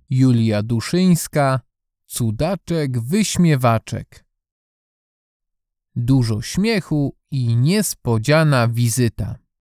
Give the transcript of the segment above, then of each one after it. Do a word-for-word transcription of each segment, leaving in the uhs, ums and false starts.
Julia Duszyńska, Cudaczek Wyśmiewaczek. Dużo śmiechu i niespodziana wizyta.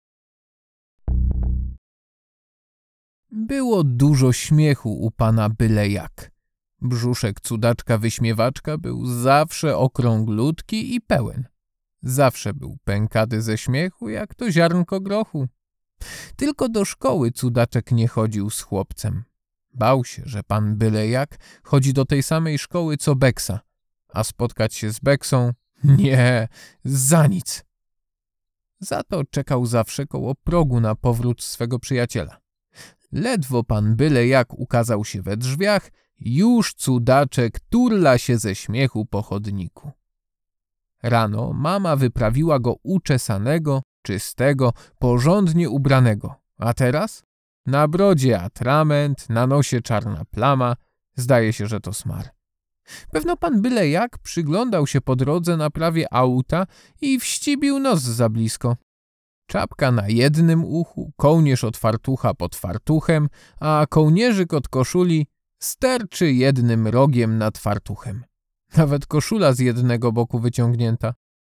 Było dużo śmiechu u pana byle jak. Brzuszek Cudaczka Wyśmiewaczka był zawsze okrąglutki i pełen. Zawsze był pękaty ze śmiechu, jak to ziarnko grochu. Tylko do szkoły Cudaczek nie chodził z chłopcem. Bał się, że pan byle jak chodzi do tej samej szkoły co Beksa, a spotkać się z Beksą nie, za nic. Za to czekał zawsze koło progu na powrót swego przyjaciela. Ledwo pan byle jak ukazał się we drzwiach, już Cudaczek turla się ze śmiechu po chodniku. Rano mama wyprawiła go uczesanego, czystego, porządnie ubranego, a teraz na brodzie atrament, na nosie czarna plama, zdaje się, że to smar. Pewno pan byle jak przyglądał się po drodze naprawie auta i wścibił nos za blisko. Czapka na jednym uchu, kołnierz od fartucha pod fartuchem, a kołnierzyk od koszuli sterczy jednym rogiem nad fartuchem. Nawet koszula z jednego boku wyciągnięta.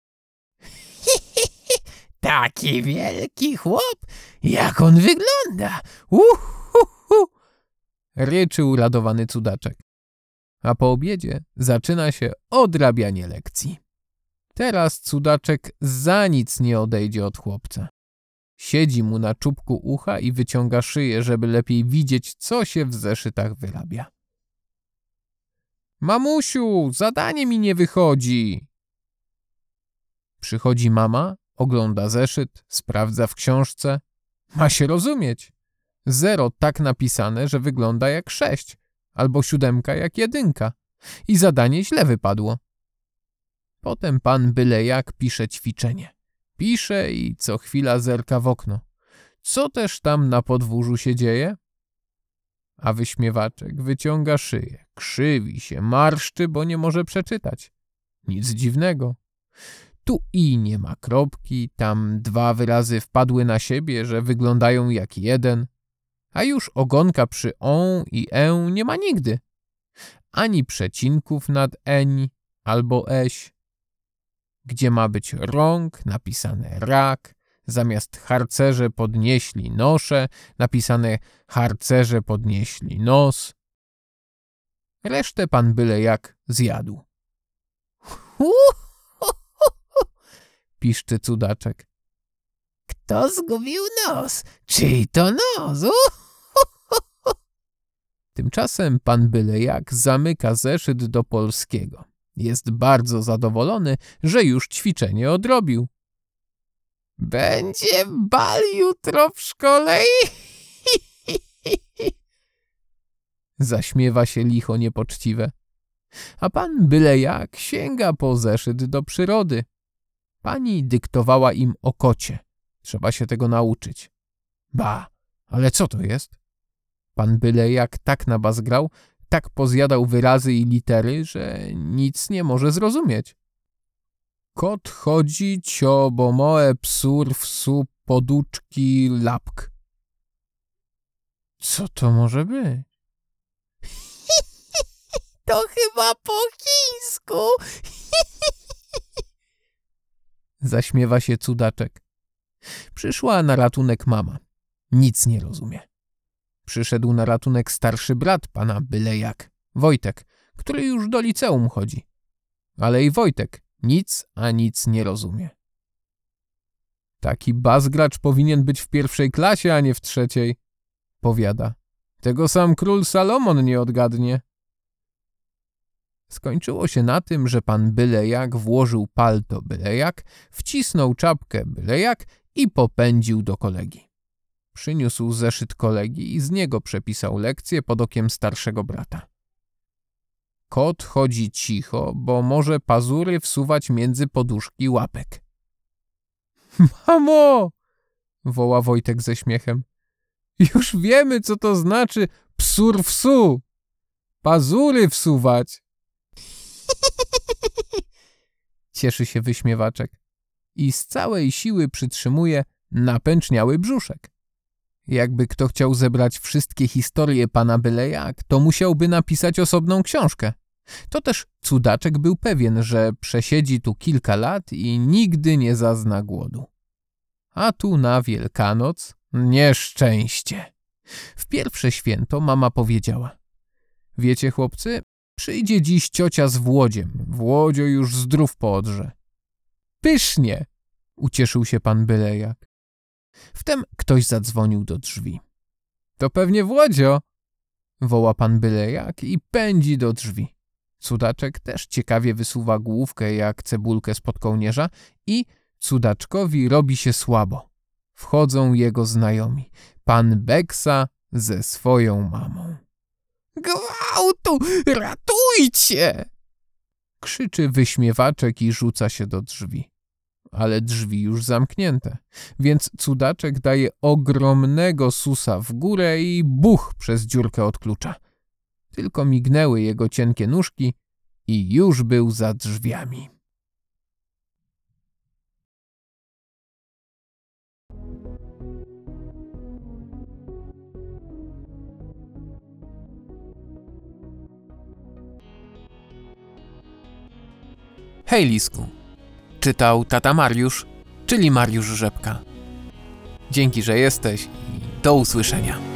Taki wielki chłop, jak on wygląda! Uhuhu! Ryczy uradowany Cudaczek. A po obiedzie zaczyna się odrabianie lekcji. Teraz Cudaczek za nic nie odejdzie od chłopca. Siedzi mu na czubku ucha i wyciąga szyję, żeby lepiej widzieć, co się w zeszytach wyrabia. Mamusiu, zadanie mi nie wychodzi. Przychodzi mama, ogląda zeszyt, sprawdza w książce. Ma się rozumieć. Zero tak napisane, że wygląda jak sześć, albo siódemka jak jedynka. I zadanie źle wypadło. Potem pan byle jak pisze ćwiczenie. Pisze i co chwila zerka w okno. Co też tam na podwórzu się dzieje? A Wyśmiewaczek wyciąga szyję, krzywi się, marszczy, bo nie może przeczytać. Nic dziwnego. Tu i nie ma kropki, tam dwa wyrazy wpadły na siebie, że wyglądają jak jeden, a już ogonka przy on i e nie ma nigdy. Ani przecinków nad eń albo eś. Gdzie ma być rąk, napisane rak, zamiast harcerze podnieśli nosze, napisane harcerze podnieśli nos. Resztę pan byle jak zjadł. Piszczy Cudaczek. Kto zgubił nos? Czyj to nos? Tymczasem pan byle jak zamyka zeszyt do polskiego. Jest bardzo zadowolony, że już ćwiczenie odrobił. Będzie bal jutro w szkole. Zaśmiewa się licho niepoczciwe. A pan byle jak sięga po zeszyt do przyrody. Pani dyktowała im o kocie. Trzeba się tego nauczyć. Ba, ale co to jest? Pan byle jak tak nabazgrał, tak pozjadał wyrazy i litery, że nic nie może zrozumieć. Kot chodzi, cio, bo moe psur, wsu, poduczki, lapk. Co to może być? To chyba po chińsku. Zaśmiewa się Cudaczek. Przyszła na ratunek mama. Nic nie rozumie. Przyszedł na ratunek starszy brat pana byle jak, Wojtek, który już do liceum chodzi. Ale i Wojtek nic a nic nie rozumie. Taki bazgracz powinien być w pierwszej klasie, a nie w trzeciej, powiada. Tego sam król Salomon nie odgadnie. Skończyło się na tym, że pan byle jak włożył palto byle jak, wcisnął czapkę byle jak i popędził do kolegi. Przyniósł zeszyt kolegi i z niego przepisał lekcję pod okiem starszego brata. Kot chodzi cicho, bo może pazury wsuwać między poduszki łapek. Mamo! Woła Wojtek ze śmiechem. Już wiemy, co to znaczy psur wsu. Pazury wsuwać. Cieszy się Wyśmiewaczek i z całej siły przytrzymuje napęczniały brzuszek. Jakby kto chciał zebrać wszystkie historie pana byle jak, to musiałby napisać osobną książkę. To też cudaczek był pewien, że przesiedzi tu kilka lat i nigdy nie zazna głodu. A tu na Wielkanoc nieszczęście. W pierwsze święto mama powiedziała: wiecie, chłopcy, przyjdzie dziś ciocia z Włodziem. Włodzio już zdrów po odrze. Pysznie! Ucieszył się pan bylejak. Wtem ktoś zadzwonił do drzwi. To pewnie Włodzio! Woła pan bylejak i pędzi do drzwi. Cudaczek też ciekawie wysuwa główkę jak cebulkę spod kołnierza i cudaczkowi robi się słabo. Wchodzą jego znajomi. Pan Beksa ze swoją mamą. Gwałtu! Ratujcie! Krzyczy wyśmiewaczek i rzuca się do drzwi. Ale drzwi już zamknięte, więc cudaczek daje ogromnego susa w górę i buch przez dziurkę od klucza. Tylko mignęły jego cienkie nóżki i już był za drzwiami. Hej, Lisku. Czytał tata Mariusz, czyli Mariusz Rzepka. Dzięki, że jesteś i do usłyszenia.